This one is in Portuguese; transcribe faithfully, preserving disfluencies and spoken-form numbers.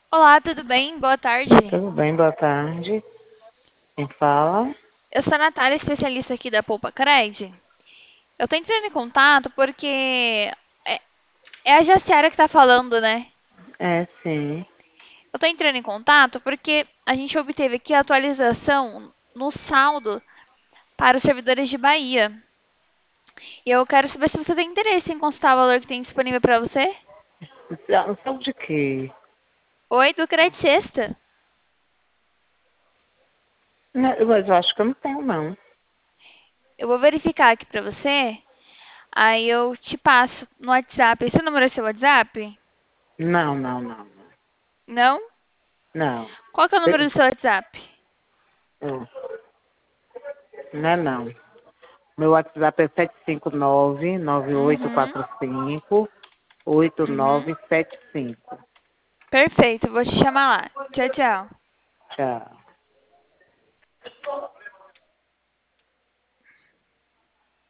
Olá, tudo bem? Boa tarde. Tudo bem, boa tarde. Quem fala? Eu sou a Natália, especialista aqui da Poupa Cred. Eu tô entrando em contato porque é, é a Jaciara que tá falando, né? É, sim. Eu tô entrando em contato porque a gente obteve aqui a atualização no saldo para os servidores de Bahia. E eu quero saber se você tem interesse em consultar o valor que tem disponível para você. Não sabe de quê? Oi, do Cred Sexta. Não, mas eu acho que eu não tenho, não. Eu vou verificar aqui pra você. Aí eu te passo no WhatsApp. Esse número é seu WhatsApp? Não, não, não. Não. Não? Não. Qual que é o número do seu WhatsApp? Eu- Não é não. Meu WhatsApp é sete cinco nove, nove oito Uhum. quatro cinco, oito Uhum. nove sete cinco. Perfeito, vou te chamar lá. Tchau, tchau. Tchau.